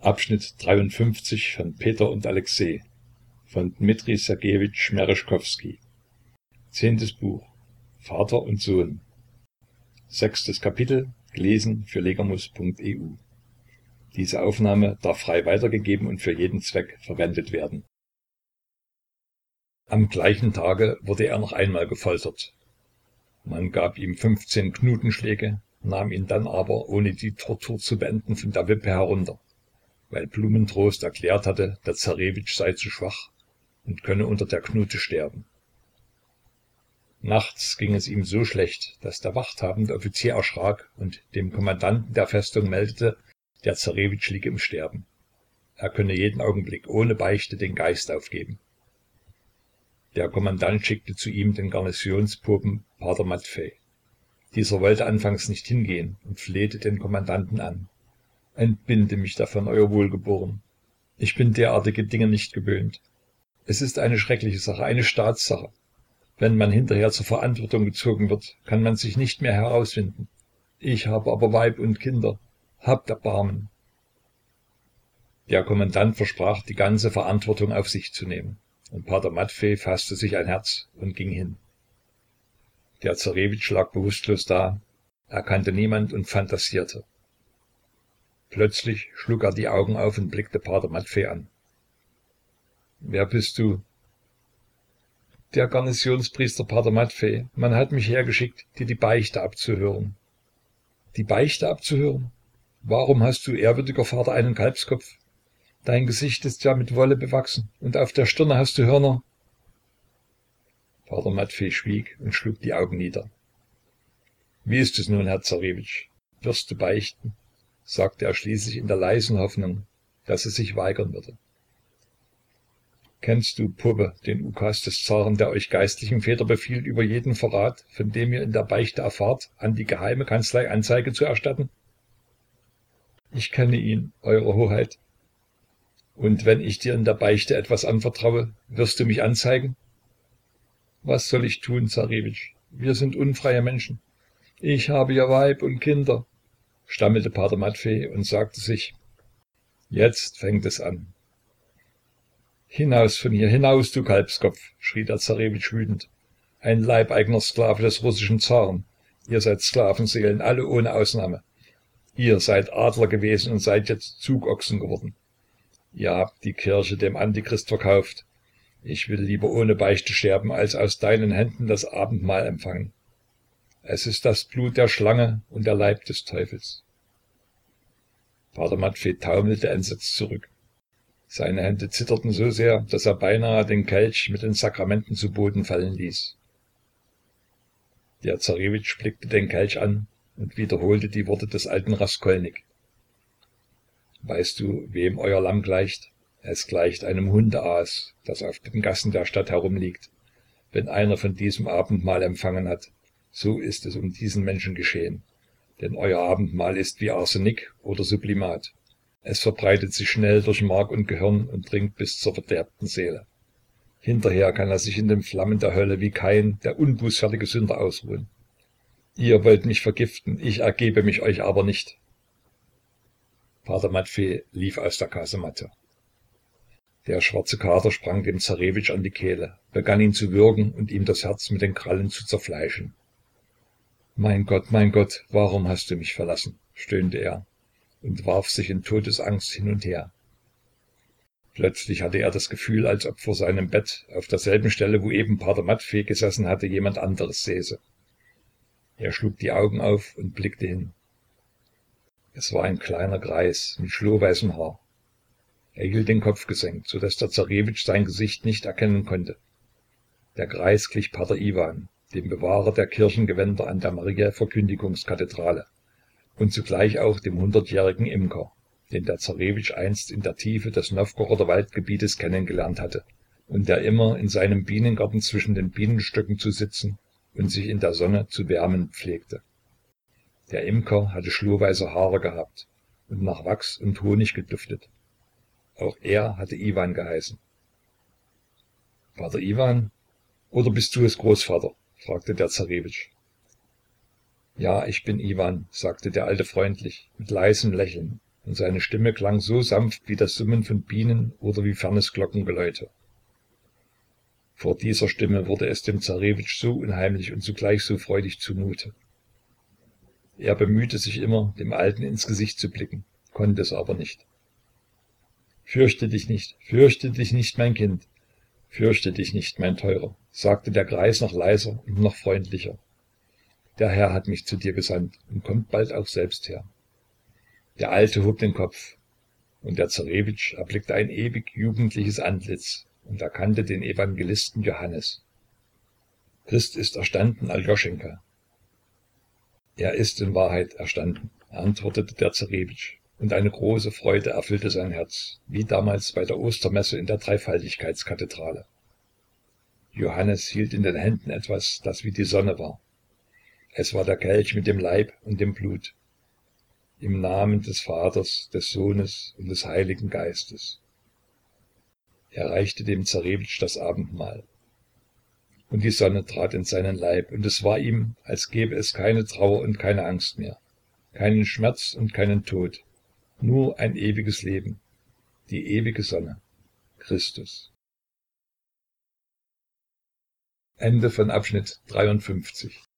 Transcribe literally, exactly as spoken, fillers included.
Abschnitt dreiundfünfzig von Peter und Alexei von Dmitri Sergejewitsch Mereschkowski. Zehntes Buch. Vater und Sohn. Sechstes Kapitel, gelesen für legamus punkt e u. Diese Aufnahme darf frei weitergegeben und für jeden Zweck verwendet werden. Am gleichen Tage wurde er noch einmal gefoltert. Man gab ihm fünfzehn Knutenschläge, nahm ihn dann aber, ohne die Tortur zu beenden, von der Wippe herunter, weil Blumentrost erklärt hatte, der Zarewitsch sei zu schwach und könne unter der Knute sterben. Nachts ging es ihm so schlecht, dass der wachthabende Offizier erschrak und dem Kommandanten der Festung meldete, der Zarewitsch liege im Sterben. Er könne jeden Augenblick ohne Beichte den Geist aufgeben. Der Kommandant schickte zu ihm den Garnisonspopen Pater Matfei. Dieser wollte anfangs nicht hingehen und flehte den Kommandanten an. Entbinde mich davon, euer Wohlgeboren. Ich bin derartige Dinge nicht gewöhnt. Es ist eine schreckliche Sache, eine Staatssache. Wenn man hinterher zur Verantwortung gezogen wird, kann man sich nicht mehr herausfinden. Ich habe aber Weib und Kinder. Habt Erbarmen. Der Kommandant versprach, die ganze Verantwortung auf sich zu nehmen. Und Pater Matfei fasste sich ein Herz und ging hin. Der Zarewitsch lag bewusstlos da, er kannte niemand und fantasierte. Plötzlich schlug er die Augen auf und blickte Pater Matfei an. »Wer bist du?« »Der Garnisonspriester Pater Matfei. Man hat mich hergeschickt, dir die Beichte abzuhören.« »Die Beichte abzuhören? Warum hast du, ehrwürdiger Vater, einen Kalbskopf? Dein Gesicht ist ja mit Wolle bewachsen und auf der Stirne hast du Hörner.« Pater Matfei schwieg und schlug die Augen nieder. »Wie ist es nun, Herr Zarewitsch? Wirst du beichten?« sagte er schließlich in der leisen Hoffnung, dass er sich weigern würde. »Kennst du, Pope, den Ukas des Zaren, der euch geistlichen Väter befiehlt, über jeden Verrat, von dem ihr in der Beichte erfahrt, an die geheime Kanzlei Anzeige zu erstatten?« »Ich kenne ihn, Eure Hoheit.« »Und wenn ich dir in der Beichte etwas anvertraue, wirst du mich anzeigen?« »Was soll ich tun, Zarewitsch? Wir sind unfreie Menschen. Ich habe ja Weib und Kinder«, stammelte Pater Matfei und sagte sich: »Jetzt fängt es an.« »Hinaus von hier, hinaus, du Kalbskopf«, schrie der Zarewitsch wütend. »Ein leibeigener Sklave des russischen Zaren. Ihr seid Sklavenseelen, alle ohne Ausnahme. Ihr seid Adler gewesen und seid jetzt Zugochsen geworden. Ihr habt die Kirche dem Antichrist verkauft. Ich will lieber ohne Beichte sterben, als aus deinen Händen das Abendmahl empfangen. Es ist das Blut der Schlange und der Leib des Teufels.« Pater Matfei taumelte entsetzt zurück. Seine Hände zitterten so sehr, dass er beinahe den Kelch mit den Sakramenten zu Boden fallen ließ. Der Zarewitsch blickte den Kelch an und wiederholte die Worte des alten Raskolnik. »Weißt du, wem euer Lamm gleicht? Es gleicht einem Hundeaas, das auf den Gassen der Stadt herumliegt. Wenn einer von diesem Abendmahl empfangen hat, so ist es um diesen Menschen geschehen. Denn euer Abendmahl ist wie Arsenik oder Sublimat. Es verbreitet sich schnell durch Mark und Gehirn und dringt bis zur verderbten Seele. Hinterher kann er sich in den Flammen der Hölle wie Kain, der unbußfertige Sünder, ausruhen. Ihr wollt mich vergiften, ich ergebe mich euch aber nicht.« Pater Matfei lief aus der Kasematte. Der schwarze Kater sprang dem Zarewitsch an die Kehle, begann ihn zu würgen und ihm das Herz mit den Krallen zu zerfleischen. »Mein Gott, mein Gott, warum hast du mich verlassen?« stöhnte er und warf sich in Todesangst hin und her. Plötzlich hatte er das Gefühl, als ob vor seinem Bett, auf derselben Stelle, wo eben Pater Matfei gesessen hatte, jemand anderes säße. Er schlug die Augen auf und blickte hin. Es war ein kleiner Greis mit schlohweißem Haar. Er hielt den Kopf gesenkt, so dass der Zarewitsch sein Gesicht nicht erkennen konnte. Der Greis glich Pater Iwan, dem Bewahrer der Kirchengewänder an der Mariä-Verkündigungskathedrale, und zugleich auch dem hundertjährigen Imker, den der Zarewitsch einst in der Tiefe des Nowgoroder Waldgebietes kennengelernt hatte und der immer in seinem Bienengarten zwischen den Bienenstöcken zu sitzen und sich in der Sonne zu wärmen pflegte. Der Imker hatte schlohweiße Haare gehabt und nach Wachs und Honig geduftet. Auch er hatte Iwan geheißen. »Pater Iwan? Oder bist du es, Großvater?« fragte der Zarewitsch. »Ja, ich bin Iwan«, sagte der Alte freundlich, mit leisem Lächeln und seine Stimme klang so sanft wie das Summen von Bienen oder wie fernes Glockengeläute. Vor dieser Stimme wurde es dem Zarewitsch so unheimlich und zugleich so freudig zumute. Er bemühte sich immer, dem Alten ins Gesicht zu blicken, konnte es aber nicht. »Fürchte dich nicht, fürchte dich nicht, mein Kind, fürchte dich nicht, mein Teurer«, sagte der Greis noch leiser und noch freundlicher. »Der Herr hat mich zu dir gesandt und kommt bald auch selbst her.« Der Alte hob den Kopf, und der Zarewitsch erblickte ein ewig jugendliches Antlitz und erkannte den Evangelisten Johannes. »Christ ist erstanden, Aljoschenka.« »Er ist in Wahrheit erstanden«, antwortete der Zarewitsch, und eine große Freude erfüllte sein Herz, wie damals bei der Ostermesse in der Dreifaltigkeitskathedrale. Johannes hielt in den Händen etwas, das wie die Sonne war. Es war der Kelch mit dem Leib und dem Blut. Im Namen des Vaters, des Sohnes und des Heiligen Geistes. Er reichte dem Zarewitsch das Abendmahl. Und die Sonne trat in seinen Leib, und es war ihm, als gäbe es keine Trauer und keine Angst mehr, keinen Schmerz und keinen Tod, nur ein ewiges Leben, die ewige Sonne, Christus. Ende von Abschnitt dreiundfünfzig.